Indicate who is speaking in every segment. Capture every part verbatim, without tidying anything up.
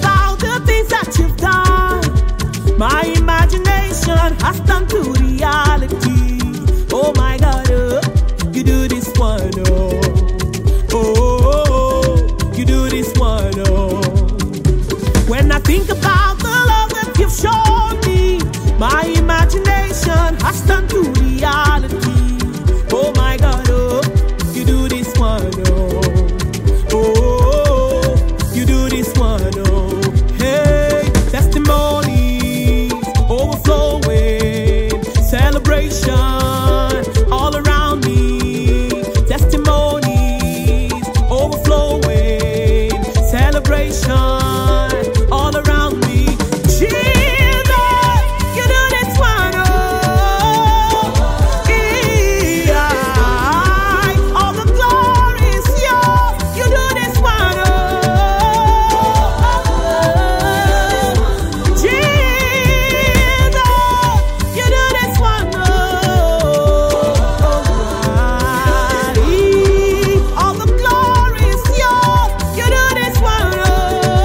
Speaker 1: about the things that you've done, my imagination has turned to reality. Oh my God, oh, you do this one, oh, oh, oh, oh, you do this one, oh. When I think about the love that you've shown me, my imagination has turned to reality. Oh my God, oh, you do this one, oh, oh, oh, oh, you do this one, oh. Hey, testimonies overflowing, celebration all around me. Testimonies overflowing, celebration all around me. Jesus, you do this one, oh, yeah. All the glory is yours. You do this one, oh, Jesus, you do this one, oh, all the glory is yours. You do this one, oh.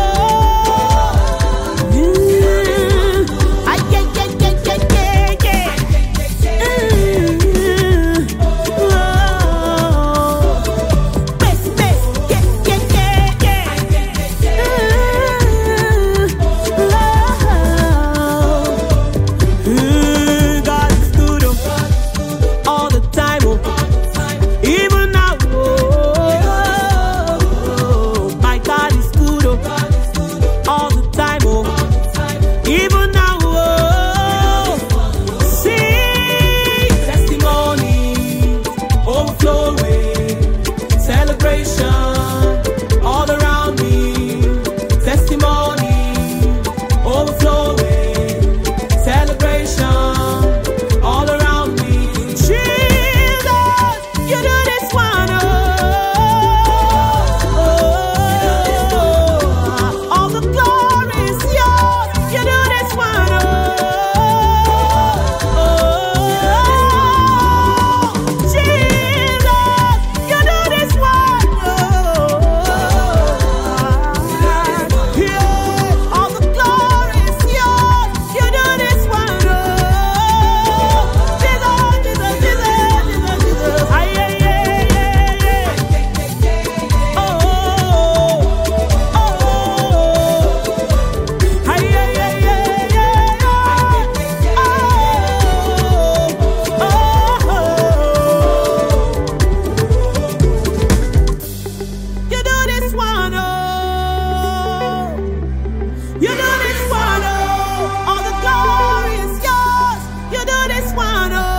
Speaker 1: God is good all the time, oh. Even now, oh, my God is good all the time, oh. Even now, oh, sing testimony overflowing, celebration all around me. Testimony overflowing, celebration all around me. Jesus, you do this one, oh, oh, all the glory is yours. You do this one, oh, oh, Jesus, you do this one, oh, yeah, all the glory is yours. You do this one, oh, Jesus, Jesus, Jesus, Jesus, Jesus. Ay, ay, ay, ay, ay. Oh, oh, oh, ay, ay, ay, ay, ay, oh, oh, oh. You do this one, oh, you do this one, oh, all the glory is yours. You do this one, oh,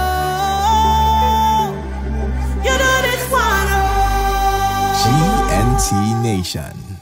Speaker 1: you do this one, oh.
Speaker 2: G N T Nation.